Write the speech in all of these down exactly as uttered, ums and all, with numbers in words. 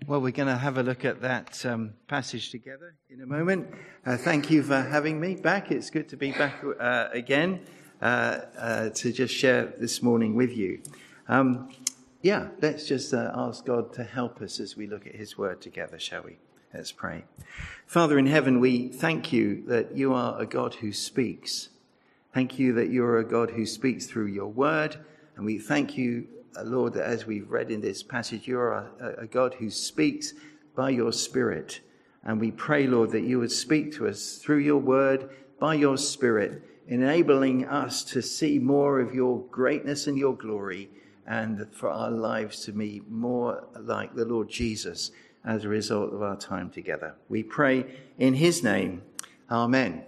Well, we're going to have a look at that um, passage together in a moment. Uh, thank you for having me back. It's good to be back uh, again uh, uh, to just share this morning with you. Um, yeah, let's just uh, ask God to help us as we look at his word together, shall we? Let's pray. Father in heaven, we thank you that you are a God who speaks. Thank you that you're a God who speaks through your word. And we thank you, Lord, that as we've read in this passage, you are a, a God who speaks by your Spirit. And we pray, Lord, that you would speak to us through your word, by your Spirit, enabling us to see more of your greatness and your glory, and for our lives to be more like the Lord Jesus as a result of our time together. We pray in his name. Amen.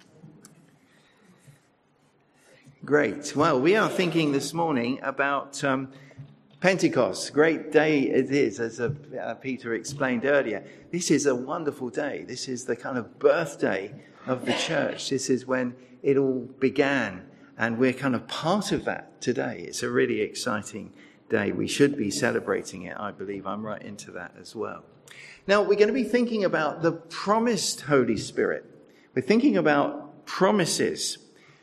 Great. Well, we are thinking this morning about um, Pentecost. Great day it is, as uh, uh, Peter explained earlier. This is a wonderful day. This is the kind of birthday of the church. This is when it all began, and we're kind of part of that today. It's a really exciting day. We should be celebrating it, I believe. I'm right into that as well. Now, we're going to be thinking about the promised Holy Spirit. We're thinking about promises.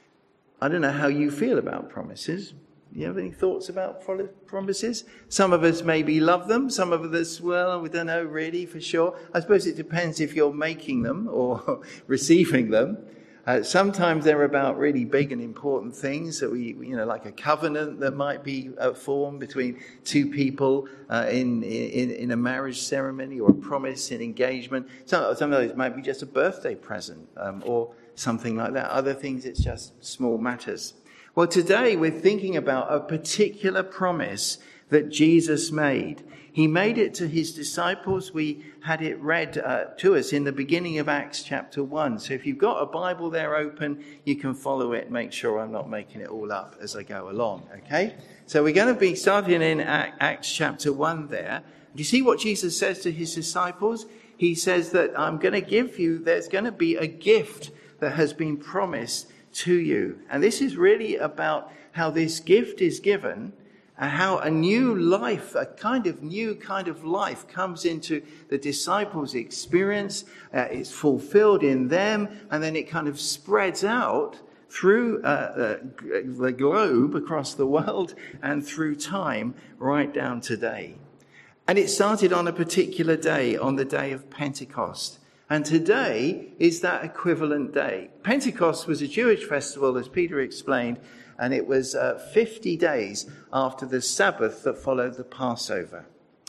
I don't know how you feel about promises. You have any thoughts about promises? Some of us maybe love them. Some of us, well, we don't know really for sure. I suppose it depends if you're making them or receiving them. Uh, sometimes they're about really big and important things that we, you know, like a covenant that might be uh, formed between two people uh, in, in in a marriage ceremony, or a promise in engagement. Some, some of those might be just a birthday present um, or something like that. Other things, it's just small matters. Well, today we're thinking about a particular promise that Jesus made. He made it to his disciples. We had it read uh, to us in the beginning of Acts chapter one. So if you've got a Bible there open, you can follow it. Make sure I'm not making it all up as I go along, okay? So we're going to be starting in Acts chapter one there. Do you see what Jesus says to his disciples? He says that I'm going to give you, there's going to be a gift that has been promised to you. And this is really about how this gift is given, and how a new life, a kind of new kind of life comes into the disciples' experience. Uh, it's fulfilled in them, and then it kind of spreads out through uh, uh, the globe, across the world, and through time, right down today. And it started on a particular day, on the day of Pentecost. And today is that equivalent day. Pentecost was a Jewish festival, as Peter explained, and it was uh, fifty days after the Sabbath that followed the Passover.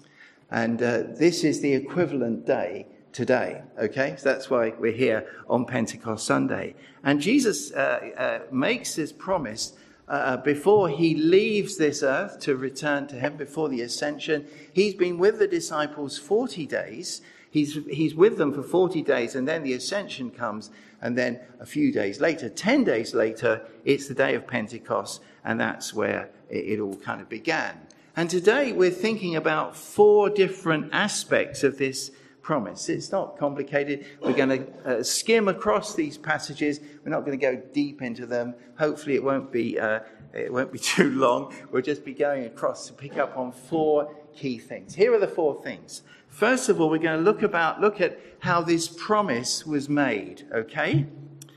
And uh, this is the equivalent day today, okay? So that's why we're here on Pentecost Sunday. And Jesus uh, uh, makes this promise uh, before he leaves this earth to return to heaven, before the ascension. He's been with the disciples forty days. He's, he's with them for forty days, and then the ascension comes, and then a few days later, ten days later, it's the day of Pentecost, and that's where it, it all kind of began. And today we're thinking about four different aspects of this promise. It's not complicated. We're going to uh, skim across these passages. We're not going to go deep into them. Hopefully it won't be uh, it won't be too long. We'll just be going across to pick up on four key things. Here are the four things. First of all, we're going to look about look at how this promise was made, okay?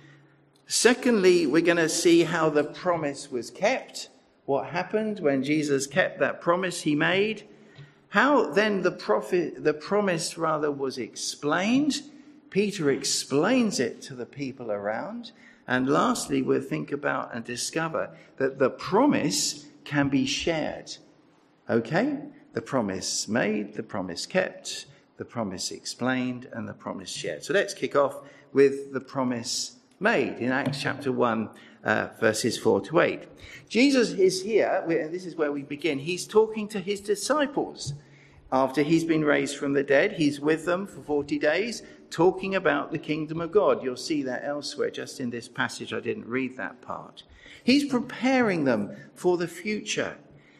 Secondly, we're going to see how the promise was kept. What happened when Jesus kept that promise he made? How then the prophet, the promise rather was explained. Peter explains it to the people around. And lastly, we'll think about and discover that the promise can be shared, okay? The promise made, the promise kept, the promise explained, and the promise shared. So let's kick off with the promise made in Acts chapter one, uh, verses four to eight. Jesus is here, and this is where we begin. He's talking to his disciples. After he's been raised from the dead, he's with them for forty days, talking about the kingdom of God. You'll see that elsewhere, just in this passage. I didn't read that part. He's preparing them for the future.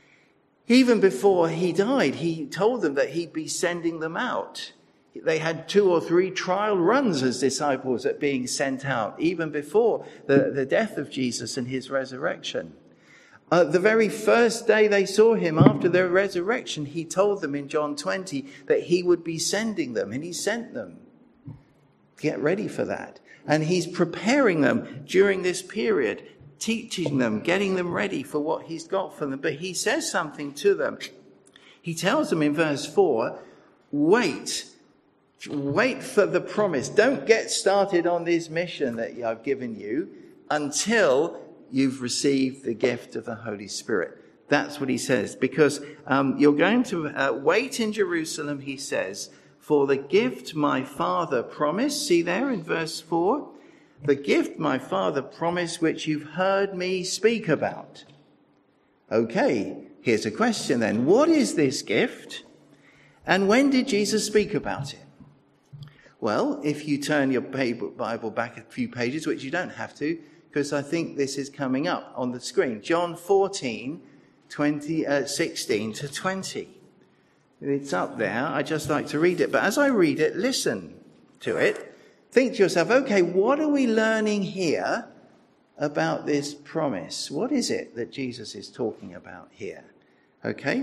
Even before he died, he told them that he'd be sending them out. They had two or three trial runs as disciples at being sent out, even before the, the death of Jesus and his resurrection. Uh, the very first day they saw him after their resurrection, he told them in John twenty that he would be sending them, and he sent them. Get ready for that. And he's preparing them during this period, teaching them, getting them ready for what he's got for them. But he says something to them. He tells them in verse four, wait, wait for the promise. Don't get started on this mission that I've given you until you've received the gift of the Holy Spirit. That's what he says. Because um, you're going to uh, wait in Jerusalem, he says, for the gift my Father promised. See there in verse four? The gift my Father promised, which you've heard me speak about. Okay, here's a question then. What is this gift? And when did Jesus speak about it? Well, if you turn your Bible back a few pages, which you don't have to, because I think this is coming up on the screen. John fourteen, twenty, uh, sixteen to twenty. It's up there. I just like to read it. But as I read it, listen to it. Think to yourself, okay, what are we learning here about this promise? What is it that Jesus is talking about here? Okay.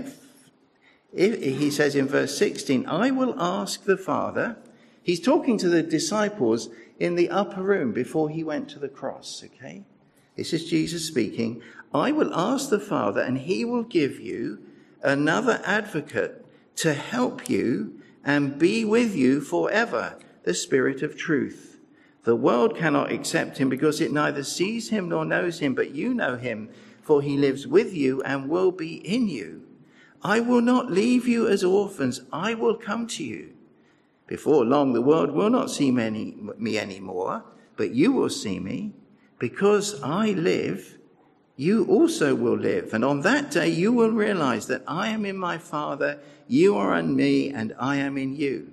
He says in verse sixteen, I will ask the Father. He's talking to the disciples in the upper room before he went to the cross, okay? This is Jesus speaking. I will ask the Father, and he will give you another advocate to help you and be with you forever, the Spirit of truth. The world cannot accept him because it neither sees him nor knows him, but you know him, for he lives with you and will be in you. I will not leave you as orphans. I will come to you. Before long, the world will not see me, me anymore, but you will see me. Because I live, you also will live. And on that day, you will realize that I am in my Father, you are in me, and I am in you.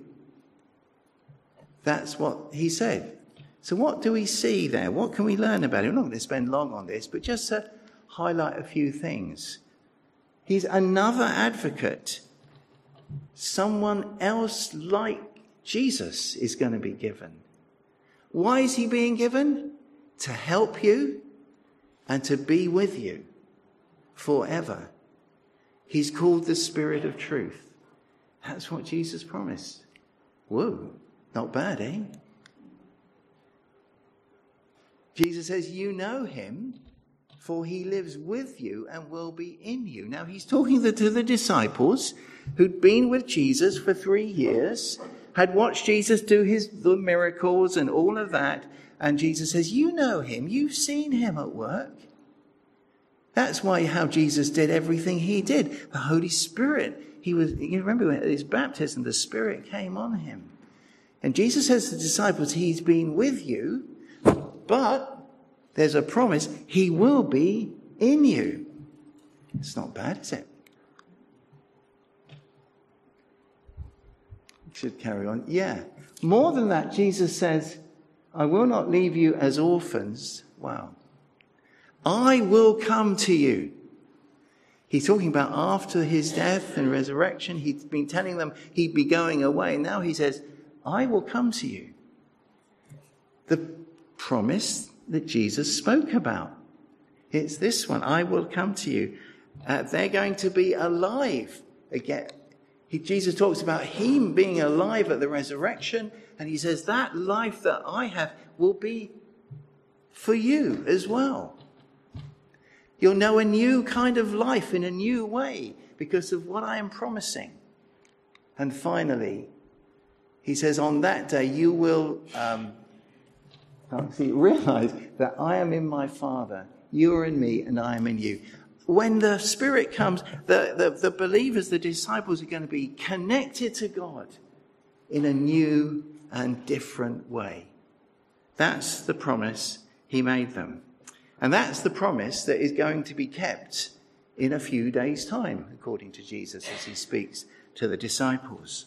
That's what he said. So what do we see there? What can we learn about it? We're not going to spend long on this, but just to highlight a few things. He's another advocate. Someone else like Jesus is going to be given. Why is he being given? To help you and to be with you forever. He's called the Spirit of Truth. That's what Jesus promised. Whoa, not bad, eh? Jesus says, you know him, for he lives with you and will be in you. Now, he's talking to the disciples who'd been with Jesus for three years, had watched Jesus do his the miracles and all of that. And Jesus says, you know him. You've seen him at work. That's why how Jesus did everything he did. The Holy Spirit. He was, you remember at his baptism, the Spirit came on him. And Jesus says to the disciples, he's been with you, but there's a promise, he will be in you. It's not bad, is it? Should carry on. Yeah. More than that, Jesus says, I will not leave you as orphans. Wow. I will come to you. He's talking about after his death and resurrection. He's been telling them he'd be going away. Now he says, I will come to you. The promise that Jesus spoke about. It's this one. I will come to you. Uh, they're going to be alive again. He, Jesus talks about him being alive at the resurrection. And he says that life that I have will be for you as well. You'll know a new kind of life in a new way because of what I am promising. And finally, he says, on that day you will um, see, realize that I am in my Father, you are in me, and I am in you. When the Spirit comes, the, the, the believers, the disciples are going to be connected to God in a new and different way. That's the promise he made them. And that's the promise that is going to be kept in a few days' time, according to Jesus as he speaks to the disciples.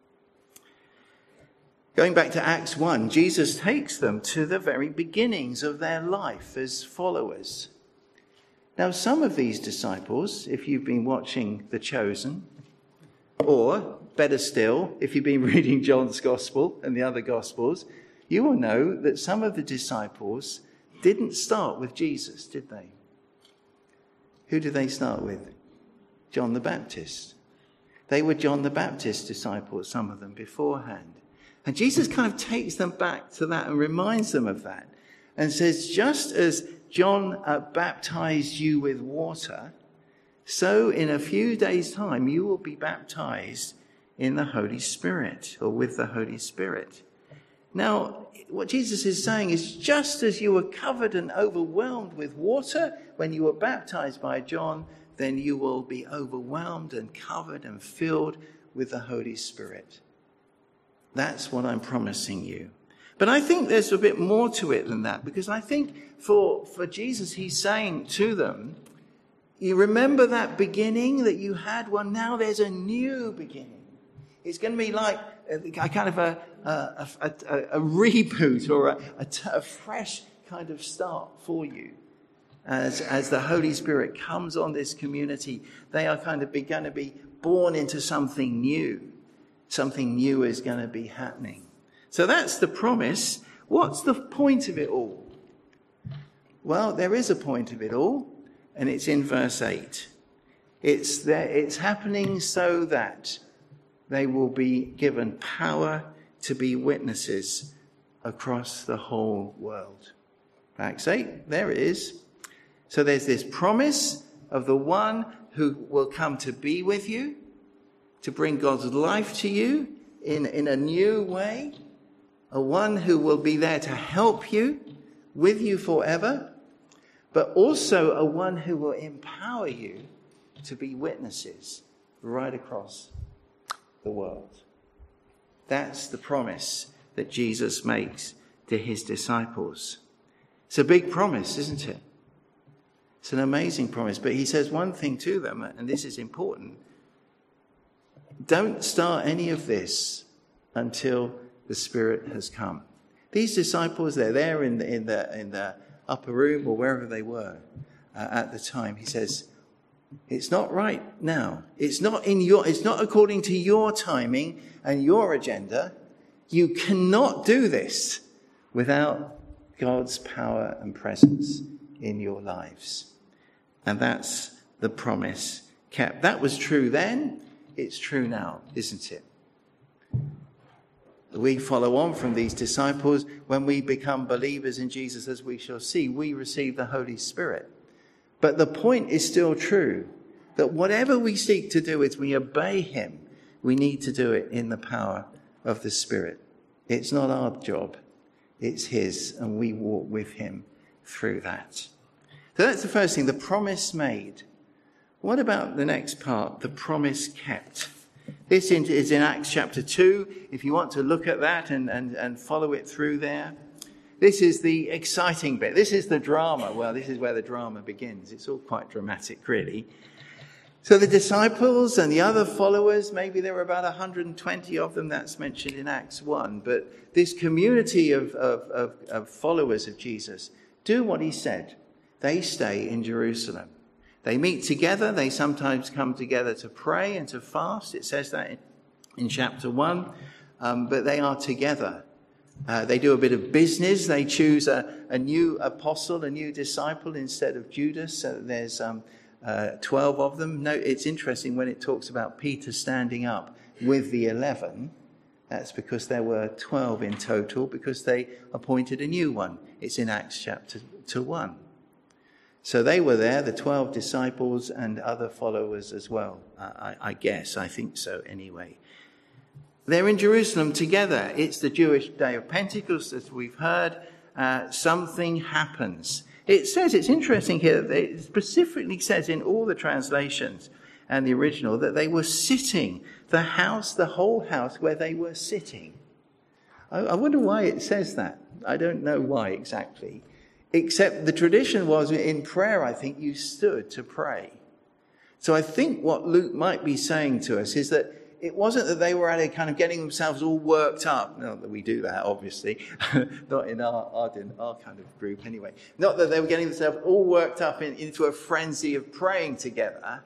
Going back to Acts one, Jesus takes them to the very beginnings of their life as followers. Now, some of these disciples, if you've been watching The Chosen, or better still, if you've been reading John's Gospel and the other Gospels, you will know that some of the disciples didn't start with Jesus, did they? Who did they start with? John the Baptist. They were John the Baptist's disciples, some of them beforehand. And Jesus kind of takes them back to that and reminds them of that and says, just as John uh, baptized you with water, so in a few days' time you will be baptized in the Holy Spirit, or with the Holy Spirit. Now, what Jesus is saying is, just as you were covered and overwhelmed with water when you were baptized by John, then you will be overwhelmed and covered and filled with the Holy Spirit. That's what I'm promising you. But I think there's a bit more to it than that, because I think for, for Jesus, he's saying to them, you remember that beginning that you had? Well, now there's a new beginning. It's going to be like a, a kind of a, a, a, a, a reboot or a, a, a fresh kind of start for you. As, as the Holy Spirit comes on this community, they are kind of going to be born into something new. Something new is going to be happening. So that's the promise. What's the point of it all? Well, there is a point of it all, and it's in verse eight. It's there, it's happening so that they will be given power to be witnesses across the whole world. Acts eight, there it is. So there's this promise of the one who will come to be with you, to bring God's life to you in, in a new way, a one who will be there to help you, with you forever, but also a one who will empower you to be witnesses right across the world. That's the promise that Jesus makes to his disciples. It's a big promise, isn't it? It's an amazing promise. But he says one thing to them, and this is important. Don't start any of this until the Spirit has come. These disciples, they're there in the, in the, in the upper room or wherever they were uh, at the time. He says, it's not right now. It's not in your, it's not according to your timing and your agenda. You cannot do this without God's power and presence in your lives. And that's the promise kept. That was true then. It's true now, isn't it? We follow on from these disciples. When we become believers in Jesus, as we shall see, we receive the Holy Spirit. But the point is still true, that whatever we seek to do as we obey him, we need to do it in the power of the Spirit. It's not our job, it's his, and we walk with him through that. So that's the first thing, the promise made. What about the next part, the promise kept? This is in Acts chapter two, if you want to look at that and, and, and follow it through there. This is the exciting bit. This is the drama. Well, this is where the drama begins. It's all quite dramatic, really. So the disciples and the other followers, maybe there were about one hundred twenty of them, that's mentioned in Acts one. But this community of, of, of, of followers of Jesus do what he said. They stay in Jerusalem. They meet together. They sometimes come together to pray and to fast. It says that in, in chapter one. Um, but they are together. Uh, they do a bit of business. They choose a, a new apostle, a new disciple instead of Judas. So there's um, uh, twelve of them. No, it's interesting when it talks about Peter standing up with the eleven. That's because there were twelve in total, because they appointed a new one. It's in Acts chapter one. So they were there, the twelve disciples and other followers as well. I, I guess, I think so anyway. They're in Jerusalem together. It's the Jewish day of Pentecost, as we've heard. Uh, something happens. It says, it's interesting here, that it specifically says in all the translations and the original that they were sitting, the house, the whole house where they were sitting. I, I wonder why it says that. I don't know why exactly. Except the tradition was in prayer, I think, you stood to pray. So I think what Luke might be saying to us is that it wasn't that they were at it kind of getting themselves all worked up. Not that we do that, obviously. Not in our, our, our kind of group anyway. Not that they were getting themselves all worked up in, into a frenzy of praying together.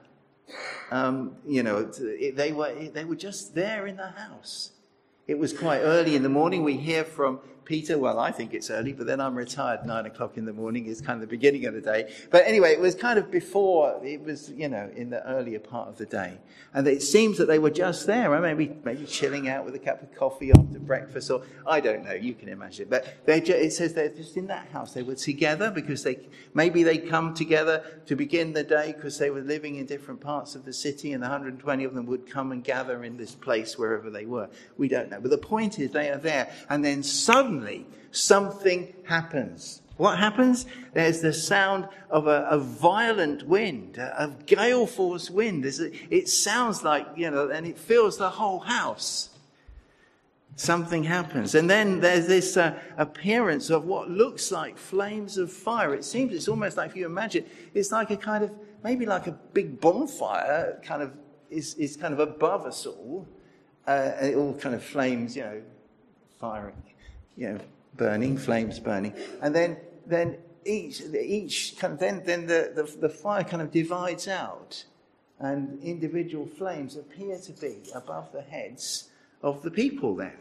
Um, you know, it, they were they were just there in the house. It was quite early in the morning. We hear from Peter, well, I think it's early, but then I'm retired. Nine o'clock in the morning is kind of the beginning of the day. But anyway, it was kind of before, it was, you know, in the earlier part of the day. And it seems that they were just there, or maybe maybe chilling out with a cup of coffee after breakfast, or I don't know, you can imagine. But they just, it says they're just in that house. They were together because they maybe they come together to begin the day because they were living in different parts of the city, and one hundred twenty of them would come and gather in this place wherever they were. We don't know. But the point is they are there. And then suddenly something happens. What happens? There's the sound of a, a violent wind, a, a gale force wind. A, it sounds like, you know, and it fills the whole house. Something happens. And then there's this uh, appearance of what looks like flames of fire. It seems, it's almost like, if you imagine, it's like a kind of, maybe like a big bonfire kind of is, is kind of above us all. Uh, and it all kind of flames, you know, firing, you know, burning, flames burning. And then then each each kind of then then the, the, the fire kind of divides out, and individual flames appear to be above the heads of the people there.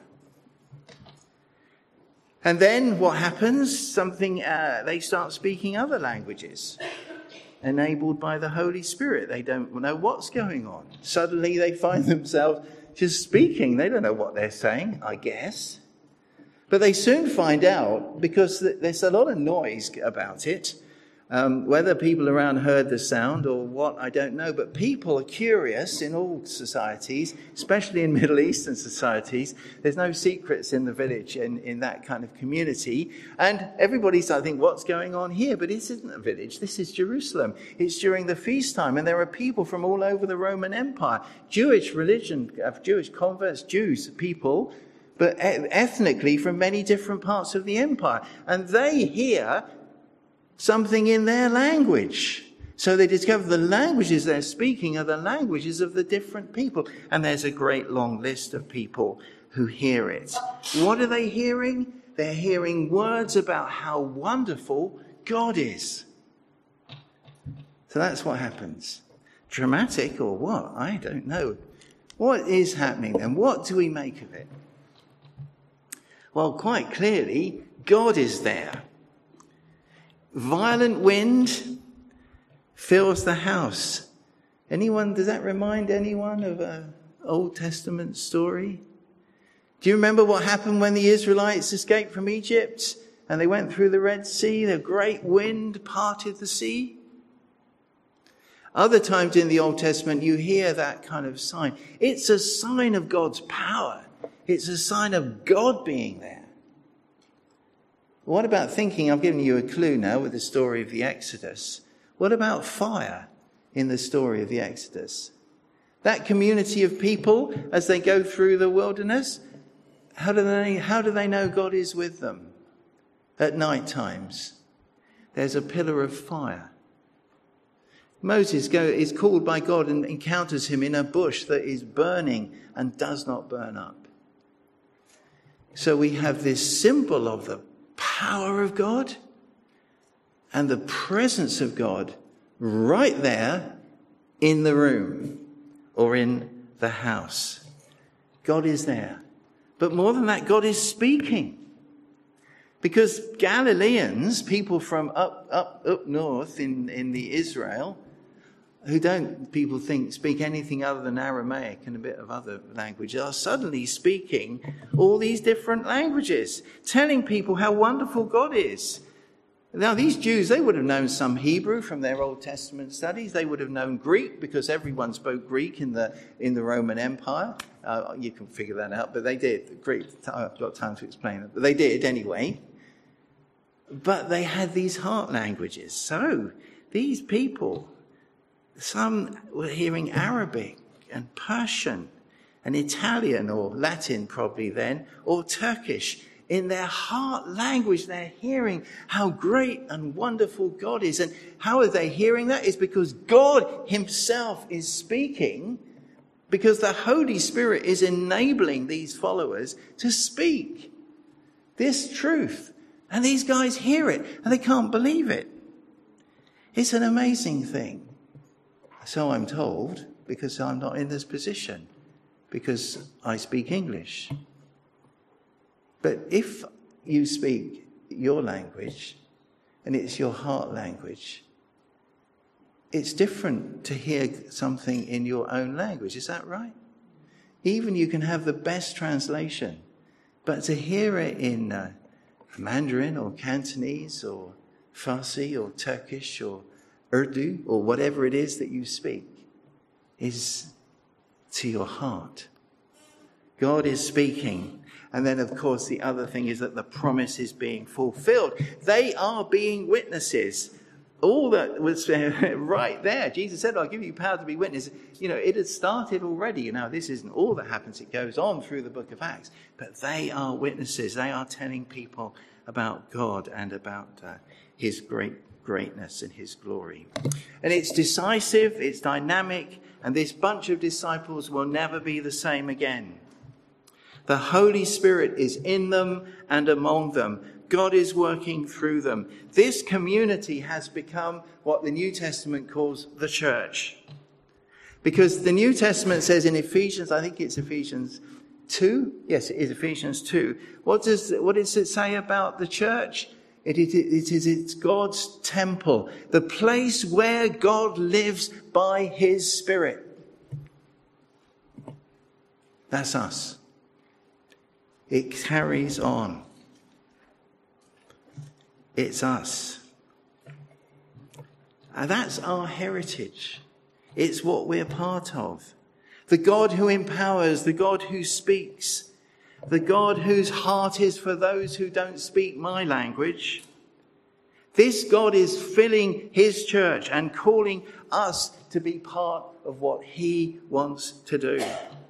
And then what happens? Something uh, they start speaking other languages, enabled by the Holy Spirit. They don't know what's going on. Suddenly they find themselves just speaking. They don't know what they're saying, I guess. But they soon find out, because there's a lot of noise about it. Um, whether people around heard the sound or what, I don't know. But people are curious in all societies, especially in Middle Eastern societies. There's no secrets in the village, in, in that kind of community. And everybody's, I think, what's going on here? But this isn't a village. This is Jerusalem. It's during the feast time. And there are people from all over the Roman Empire. Jewish religion, Jewish converts, Jews, people, but ethnically from many different parts of the empire. And they hear something in their language. So they discover the languages they're speaking are the languages of the different people. And there's a great long list of people who hear it. What are they hearing? They're hearing words about how wonderful God is. So that's what happens. Dramatic or what? I don't know. What is happening then? What do we make of it? Well, quite clearly, God is there. Violent wind fills the house. Anyone, does that remind anyone of an Old Testament story? Do you remember what happened when the Israelites escaped from Egypt and they went through the Red Sea? The great wind parted the sea. Other times in the Old Testament, you hear that kind of sign. It's a sign of God's power. It's a sign of God being there. What about thinking, I've given you a clue now with the story of the Exodus. What about fire in the story of the Exodus? That community of people, as they go through the wilderness, how do they, how do they know God is with them? At night times, there's a pillar of fire. Moses go, is called by God and encounters him in a bush that is burning and does not burn up. So we have this symbol of the power of God and the presence of God right there in the room or in the house. God is there. But more than that, God is speaking. Because Galileans, people from up up up north in, in the Israel, who don't, people think, speak anything other than Aramaic and a bit of other language, are suddenly speaking all these different languages, telling people how wonderful God is. Now, these Jews, they would have known some Hebrew from their Old Testament studies. They would have known Greek because everyone spoke Greek in the in the Roman Empire. Uh, you can figure that out, but they did. Greek, I've got time to explain it, but they did anyway. But they had these heart languages. So these people, some were hearing Arabic and Persian and Italian or Latin probably then, or Turkish. In their heart language, they're hearing how great and wonderful God is. And how are they hearing that? It's because God himself is speaking, because the Holy Spirit is enabling these followers to speak this truth. And these guys hear it and they can't believe it. It's an amazing thing. So I'm told, because I'm not in this position, because I speak English. But if you speak your language and it's your heart language, it's different to hear something in your own language. Is that right? Even you can have the best translation, but to hear it in uh, Mandarin or Cantonese or Farsi or Turkish or Urdu or whatever it is that you speak is to your heart. God is speaking. And then, of course, the other thing is that the promise is being fulfilled. They are being witnesses. All that was right there. Jesus said, I'll give you power to be witnesses. You know, it has started already. You know, this isn't all that happens. It goes on through the book of Acts. But they are witnesses. They are telling people about God and about uh, his great greatness and his glory. And it's decisive, it's dynamic, and this bunch of disciples will never be the same again. The Holy Spirit is in them and among them. God is working through them. This community has become what the New Testament calls the church. Because the New Testament says in Ephesians, I think it's Ephesians two. Yes, it is Ephesians two. What does, what does it say about the church? It is, it is it's God's temple, the place where God lives by his Spirit. That's us. It carries on. It's us. And that's our heritage. It's what we're part of. The God who empowers, the God who speaks, the God whose heart is for those who don't speak my language. This God is filling his church and calling us to be part of what he wants to do.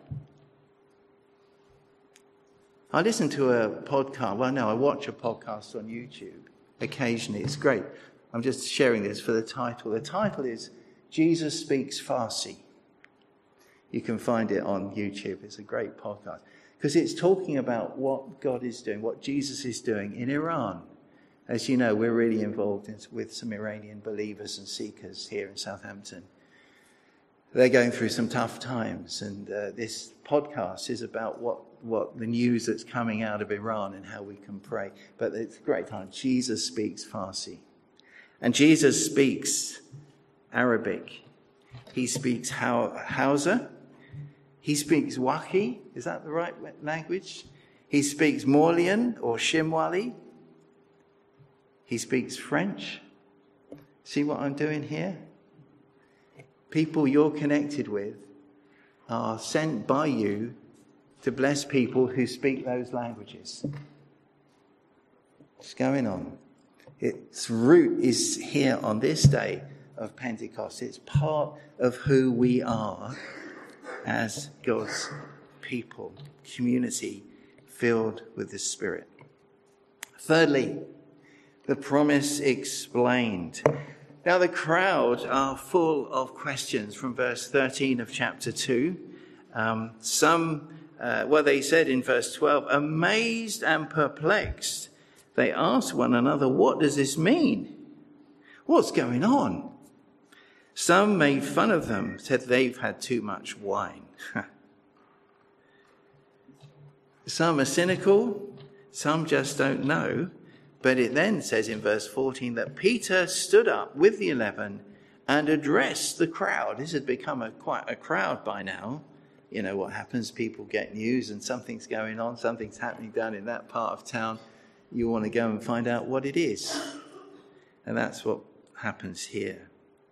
I listen to a podcast. Well, no, I watch a podcast on YouTube occasionally. It's great. I'm just sharing this for the title. The title is Jesus Speaks Farsi. You can find it on YouTube. It's a great podcast because it's talking about what God is doing, what Jesus is doing in Iran. As you know, we're really involved in, with some Iranian believers and seekers here in Southampton. They're going through some tough times, and uh, this podcast is about what, what the news that's coming out of Iran and how we can pray. But it's a great time. Jesus speaks Farsi. And Jesus speaks Arabic. He speaks Hausa. He speaks Wakhi. Is that the right language? He speaks Malian or Shimwali. He speaks French. See what I'm doing here? People you're connected with are sent by you to bless people who speak those languages. What's going on? Its root is here on this day of Pentecost. It's part of who we are as God's people, community filled with the Spirit. Thirdly, the promise explained. Now the crowd are full of questions from verse thirteen of chapter two. Um, some, uh, well, they said in verse twelve, amazed and perplexed, they asked one another, what does this mean? What's going on? Some made fun of them, said they've had too much wine. Some are cynical, some just don't know. But it then says in verse fourteen that Peter stood up with the eleven and addressed the crowd. This had become a, quite a crowd by now. You know what happens, people get news and something's going on, something's happening down in that part of town. You want to go and find out what it is. And that's what happens here.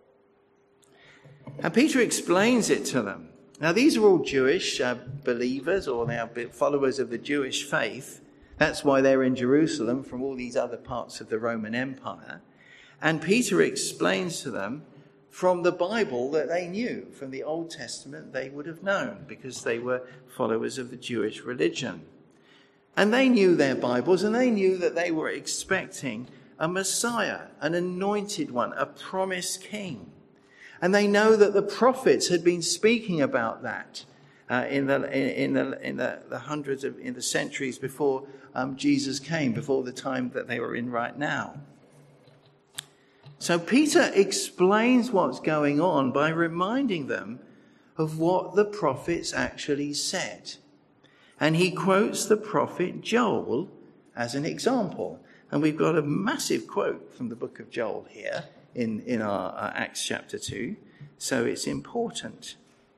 And Peter explains it to them. Now these are all Jewish uh, believers, or they are followers of the Jewish faith. That's why they're in Jerusalem from all these other parts of the Roman Empire. And Peter explains to them from the Bible that they knew, from the Old Testament they would have known because they were followers of the Jewish religion. And they knew their Bibles, and they knew that they were expecting a Messiah, an anointed one, a promised king. And they know that the prophets had been speaking about that uh, in the in the in the, the hundreds of in the centuries before um, Jesus came, before the time that they were in right now. So Peter explains what's going on by reminding them of what the prophets actually said. And he quotes the prophet Joel as an example. And we've got a massive quote from the book of Joel here in, in our, our Acts chapter two. So it's important.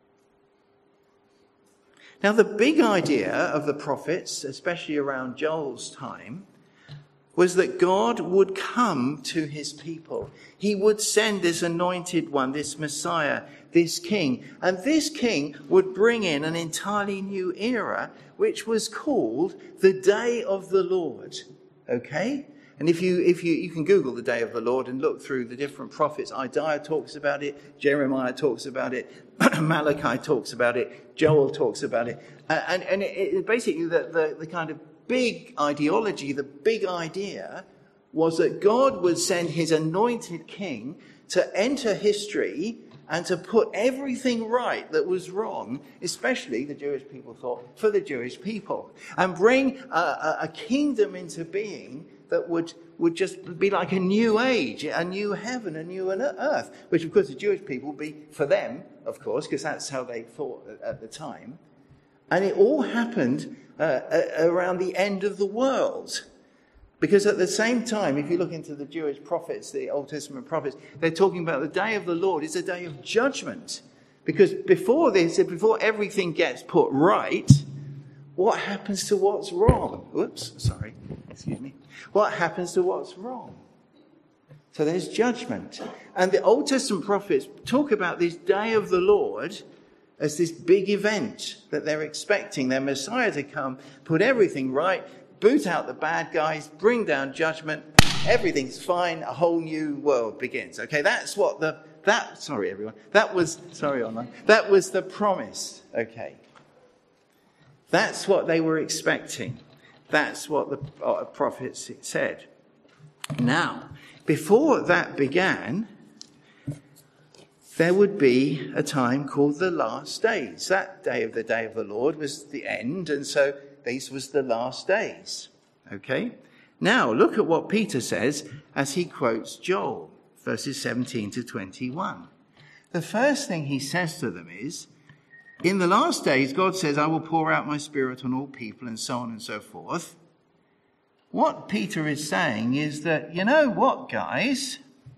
Now, the big idea of the prophets, especially around Joel's time, was that God would come to his people. He would send this anointed one, this Messiah, this king. And this king would bring in an entirely new era, which was called the Day of the Lord. Okay? And if you if you, you can Google the Day of the Lord and look through the different prophets. Isaiah talks about it. Jeremiah talks about it. Malachi talks about it. Joel talks about it. Uh, and and it, it basically the, the, the kind of big ideology, the big idea was that God would send his anointed king to enter history and to put everything right that was wrong, especially the Jewish people thought, for the Jewish people, and bring a, a, a kingdom into being that would, would just be like a new age, a new heaven, a new earth, which of course the Jewish people would be for them, of course, because that's how they thought at the time. And it all happened uh, around the end of the world. Because at the same time, if you look into the Jewish prophets, the Old Testament prophets, they're talking about the day of the Lord is a day of judgment. Because before this, before everything gets put right, what happens to what's wrong? Whoops, sorry, excuse me. What happens to what's wrong? So there's judgment. And the Old Testament prophets talk about this day of the Lord as this big event that they're expecting their Messiah to come, put everything right, boot out the bad guys, bring down judgment, everything's fine, a whole new world begins. Okay, that's what the, that, sorry everyone, that was, sorry online, that was the promise, okay. That's what they were expecting. That's what the prophets said. Now, before that began, there would be a time called the last days. That day of the day of the Lord was the end, and so these was the last days. Okay? Now, look at what Peter says as he quotes Joel, verses seventeen to twenty-one. The first thing he says to them is, in the last days, God says, I will pour out my spirit on all people, and so on and so forth. What Peter is saying is that, you know what, guys?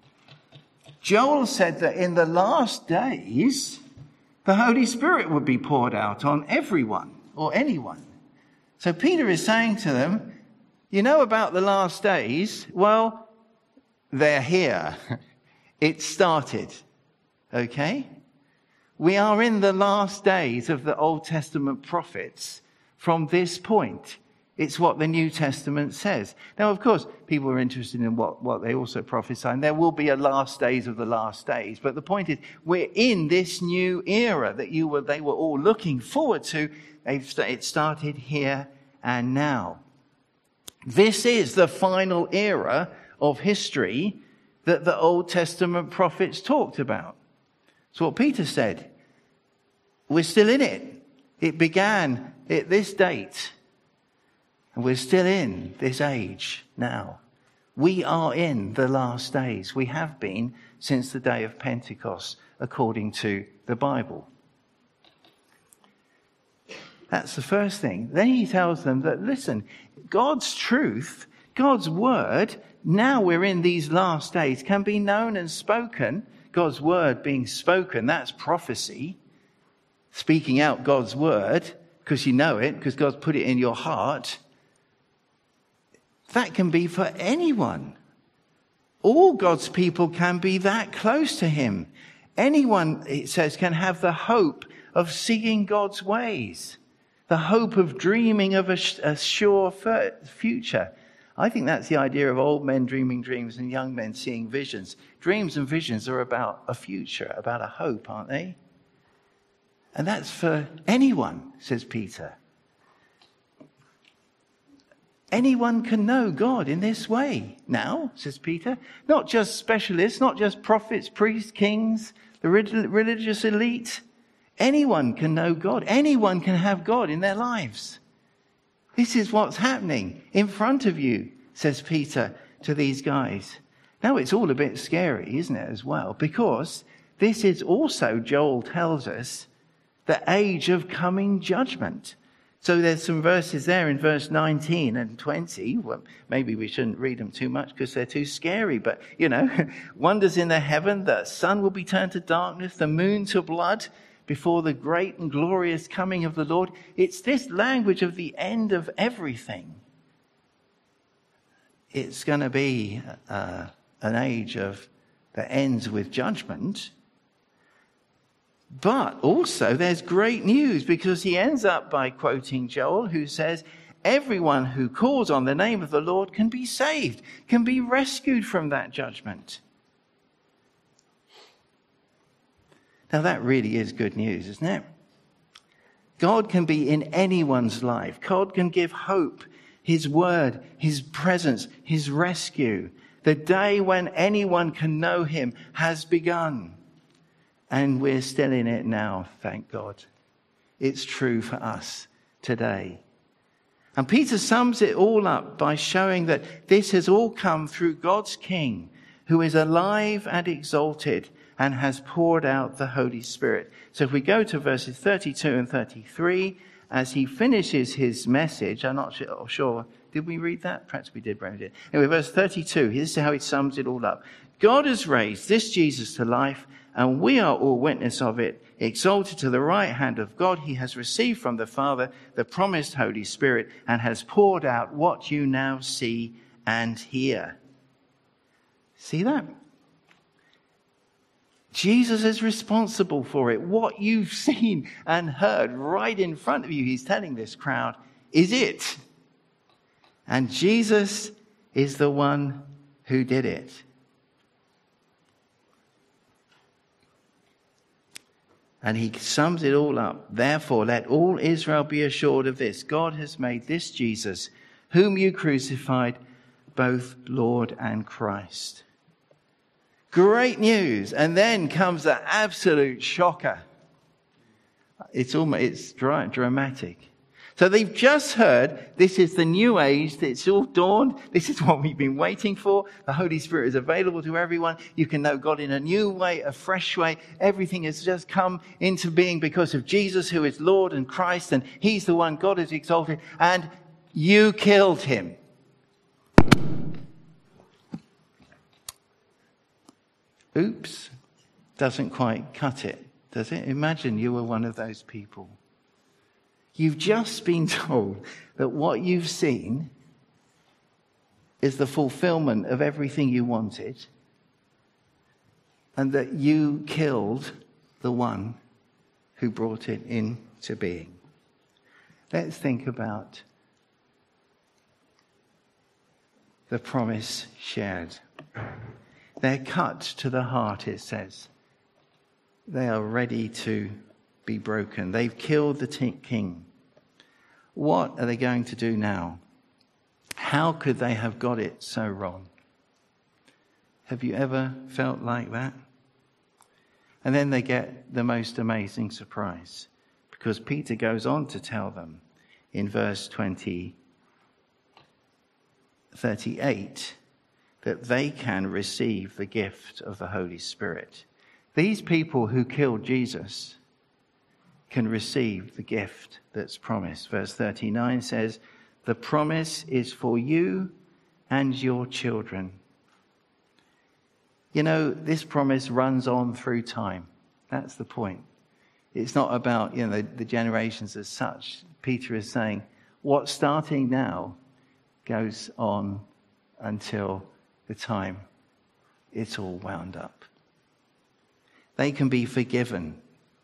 Joel said that in the last days, the Holy Spirit would be poured out on everyone or anyone. So Peter is saying to them, you know about the last days? Well, they're here. It started. Okay? We are in the last days of the Old Testament prophets from this point. It's what the New Testament says. Now, of course, people are interested in what, what they also prophesy, and there will be a last days of the last days. But the point is, we're in this new era that you were, they were all looking forward to. They've, it started here and now. This is the final era of history that the Old Testament prophets talked about. It's what Peter said. We're still in it. It began at this date. And we're still in this age now. We are in the last days. We have been since the day of Pentecost, according to the Bible. That's the first thing. Then he tells them that, listen, God's truth, God's word, now we're in these last days, can be known and spoken. God's word being spoken, that's prophecy. Speaking out God's word, because you know it, because God's put it in your heart. That can be for anyone. All God's people can be that close to him. Anyone, it says, can have the hope of seeing God's ways. The hope of dreaming of a, a sure future. I think that's the idea of old men dreaming dreams and young men seeing visions. Dreams and visions are about a future, about a hope, aren't they? And that's for anyone, says Peter. Anyone can know God in this way now, says Peter. Not just specialists, not just prophets, priests, kings, the religious elite. Anyone can know God. Anyone can have God in their lives. This is what's happening in front of you, says Peter to these guys. Now it's all a bit scary, isn't it, as well? Because this is also, Joel tells us, the age of coming judgment. So there's some verses there in verse nineteen and twenty. Well, maybe we shouldn't read them too much because they're too scary. But, you know, wonders in the heaven, the sun will be turned to darkness, the moon to blood before the great and glorious coming of the Lord. It's this language of the end of everything. It's going to be uh, an age of that ends with judgment. But also there's great news, because he ends up by quoting Joel, who says, everyone who calls on the name of the Lord can be saved, can be rescued from that judgment. Now that really is good news, isn't it? God can be in anyone's life. God can give hope, his word, his presence, his rescue. The day when anyone can know him has begun. And we're still in it now, thank God. It's true for us today. And Peter sums it all up by showing that this has all come through God's King, who is alive and exalted and has poured out the Holy Spirit. So if we go to verses thirty-two and thirty-three, as he finishes his message, I'm not sure, did we read that? Perhaps we did, perhaps we did. Anyway, verse thirty-two, this is how he sums it all up. God has raised this Jesus to life, and we are all witness of it. Exalted to the right hand of God, he has received from the Father the promised Holy Spirit and has poured out what you now see and hear. See that? Jesus is responsible for it. What you've seen and heard right in front of you, he's telling this crowd, is it. And Jesus is the one who did it. And he sums it all up. Therefore, let all Israel be assured of this. God has made this Jesus, whom you crucified, both Lord and Christ. Great news. And then comes the absolute shocker. It's almost, it's dra- dramatic. So they've just heard this is the new age, it's all dawned. This is what we've been waiting for. The Holy Spirit is available to everyone. You can know God in a new way, a fresh way. Everything has just come into being because of Jesus, who is Lord and Christ, and he's the one God has exalted. And you killed him. Oops. Doesn't quite cut it, does it? Imagine you were one of those people. You've just been told that what you've seen is the fulfillment of everything you wanted, and that you killed the one who brought it into being. Let's think about the promise shared. They're cut to the heart, it says. They are ready to be broken. They've killed the t- king. What are they going to do now? How could they have got it so wrong? Have you ever felt like that? And then they get the most amazing surprise, because Peter goes on to tell them in verse twenty, thirty-eight that they can receive the gift of the Holy Spirit. These people who killed Jesus can receive the gift that's promised. Verse thirty-nine says, the promise is for you and your children. You know, this promise runs on through time. That's the point. It's not about, you know, the, the generations as such. Peter is saying, what's starting now goes on until the time it's all wound up. They can be forgiven.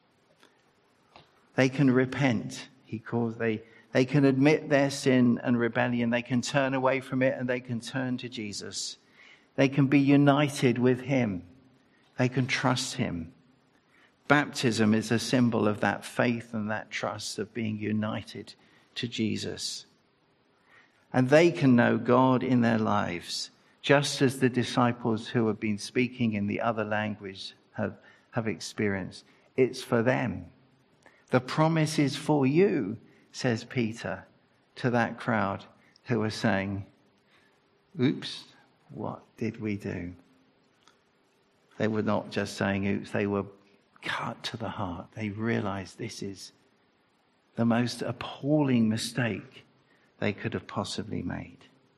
They can repent. He calls they they can admit their sin and rebellion. They can turn away from it and they can turn to Jesus. They can be united with him. They can trust him. Baptism is a symbol of that faith and that trust of being united to Jesus. And they can know God in their lives, just as the disciples who have been speaking in the other language have, have experienced. It's for them. The promise is for you, says Peter to that crowd who are saying, oops, what did we do? They were not just saying oops, they were cut to the heart. They realized this is the most appalling mistake they could have possibly made.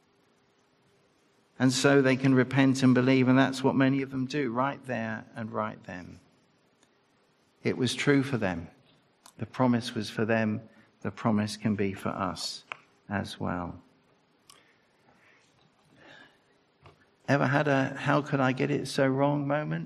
And so they can repent and believe, and that's what many of them do, right there and right then. It was true for them. The promise was for them. The promise can be for us as well. Ever had a how could I get it so wrong moment?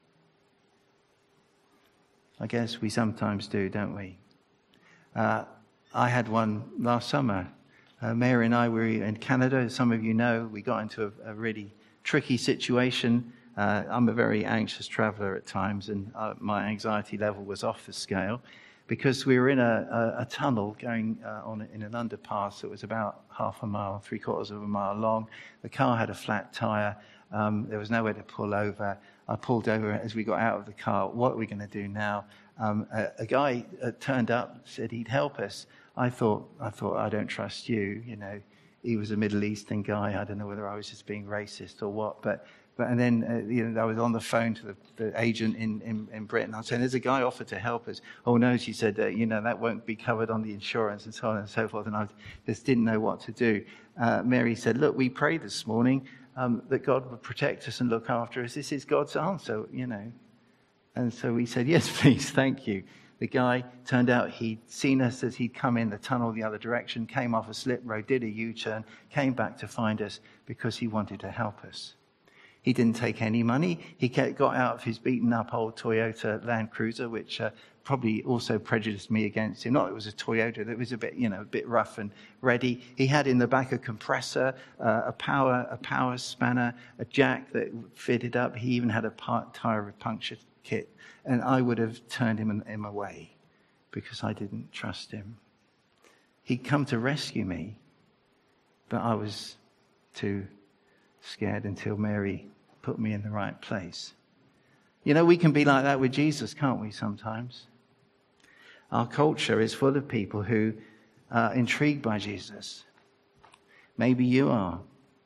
I guess we sometimes do, don't we? Uh, I had one last summer. Uh, Mary and I were in Canada. As some of you know, we got into a, a really tricky situation. Uh, I'm a very anxious traveller at times, and uh, my anxiety level was off the scale because we were in a, a, a tunnel going uh, on in an underpass that was about half a mile, three quarters of a mile long. The car had a flat tyre. Um, there was nowhere to pull over. I pulled over as we got out of the car. What are we going to do now? Um, a, a guy uh, turned up, said he'd help us. I thought, I thought, I don't trust you. You know, he was a Middle Eastern guy. I don't know whether I was just being racist or what. But, but and then uh, you know, I was on the phone to the, the agent in, in, in Britain. I was saying, there's a guy offered to help us. Oh no, she said, uh, you know, that won't be covered on the insurance and so on and so forth. And I just didn't know what to do. Uh, Mary said, look, we prayed this morning um, that God would protect us and look after us. This is God's answer, you know. And so we said, yes, please, thank you. The guy, turned out he'd seen us as he'd come in the tunnel the other direction, came off a slip road, did a U-turn, came back to find us because he wanted to help us. He didn't take any money. He got out of his beaten-up old Toyota Land Cruiser, which uh, probably also prejudiced me against him. Not that it was a Toyota, that was a bit, you know, a bit rough and ready. He had in the back a compressor, uh, a power, a power spanner, a jack that fitted up. He even had a part tire puncture kit. And I would have turned him, him away because I didn't trust him. He'd come to rescue me, but I was too scared until Mary put me in the right place. You know, we can be like that with Jesus, can't we, sometimes? Our culture is full of people who are intrigued by Jesus. Maybe you are.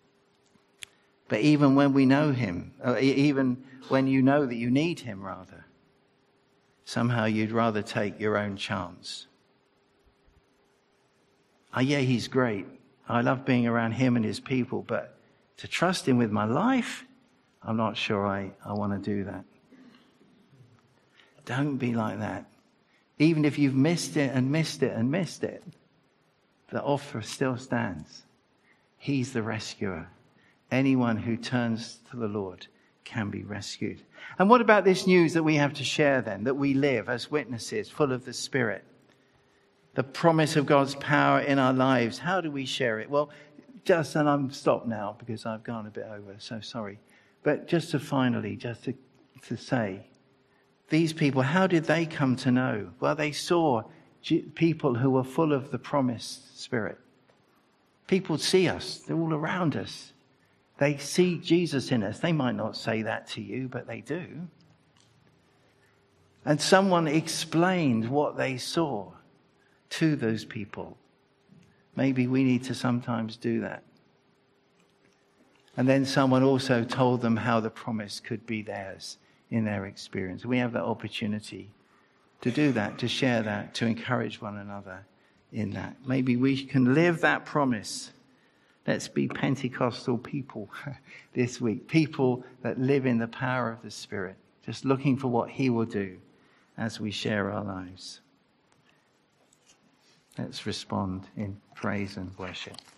But even when we know him, or even when you know that you need him, rather, somehow you'd rather take your own chance. Oh, yeah, he's great. I love being around him and his people, but to trust him with my life, I'm not sure I, I want to do that. Don't be like that. Even if you've missed it and missed it and missed it, the offer still stands. He's the rescuer. Anyone who turns to the Lord can be rescued. And what about this news that we have to share then, that we live as witnesses full of the Spirit? The promise of God's power in our lives. How do we share it? Well, just, and I'm stopped now because I've gone a bit over, so sorry. But just to finally, just to, to say, these people, how did they come to know? Well, they saw people who were full of the promised Spirit. People see us. They're all around us. They see Jesus in us. They might not say that to you, but they do. And someone explained what they saw to those people. Maybe we need to sometimes do that. And then someone also told them how the promise could be theirs in their experience. We have that opportunity to do that, to share that, to encourage one another in that. Maybe we can live that promise. Let's be Pentecostal people this week. People that live in the power of the Spirit, just looking for what he will do as we share our lives. Let's respond in praise and worship.